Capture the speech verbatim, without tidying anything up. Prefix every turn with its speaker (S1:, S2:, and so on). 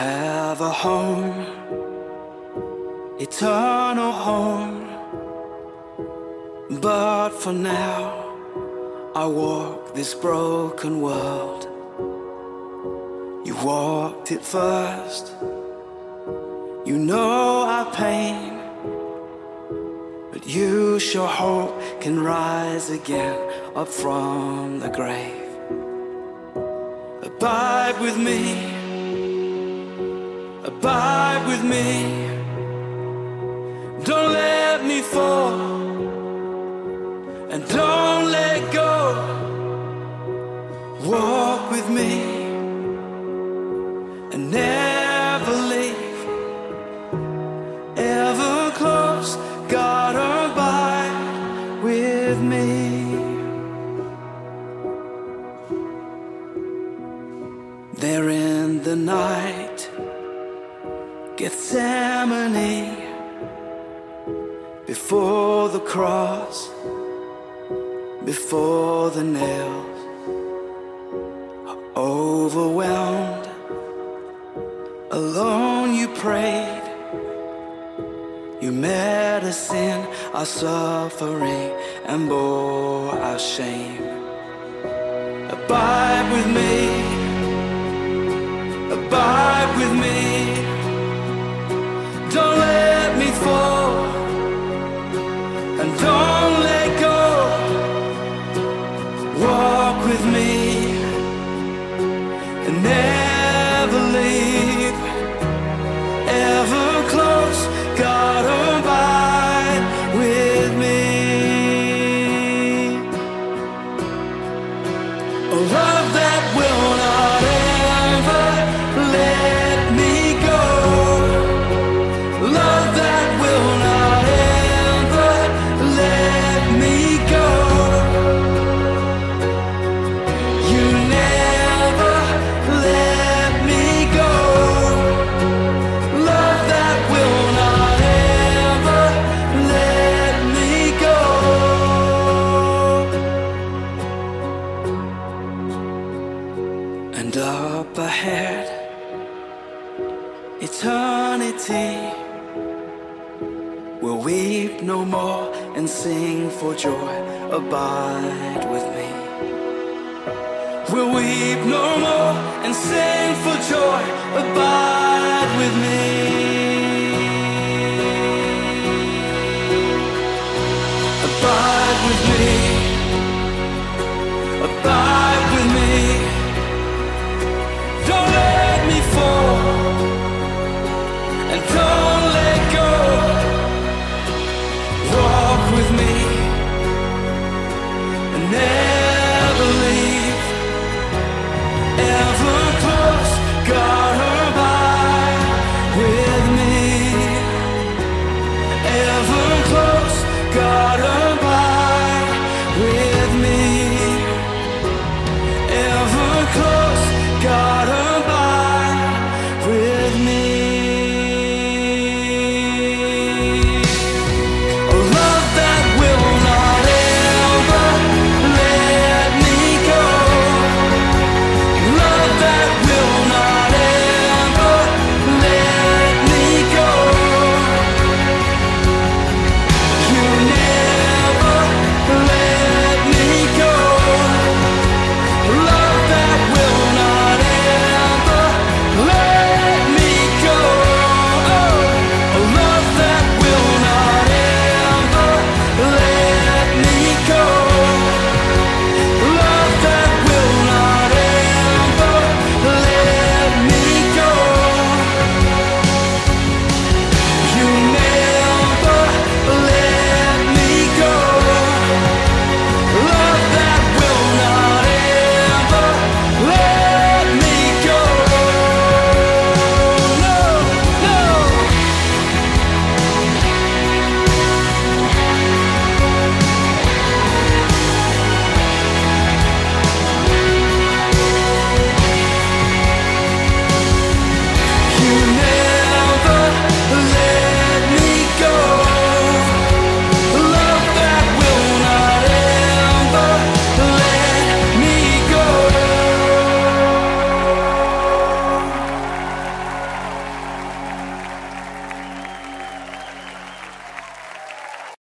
S1: have a home, eternal home. But for now, I walk this broken world. You walked it first. You know our pain, but you sure hope can rise again up from the grave. Abide with me, abide with me. Don't let me fall, and don't let go. Walk with me and never leave. Ever close, God, abide with me. There in the night, Gethsemane, before the cross, before the nails, overwhelmed, alone you prayed. You met us in our suffering and bore our shame. Abide with me, abide with me. Don't let me fall, and don't let go. Walk with me and never leave. Ever close, God, abide with me. A love that will not ever let me go. Love that will not ever let me go. You never let me go. Love that will not ever let me go. And up ahead, eternity, we'll weep no more and sing for joy. Abide with me. We'll weep no more and sing for joy. Abide with me. Abide with me. Abide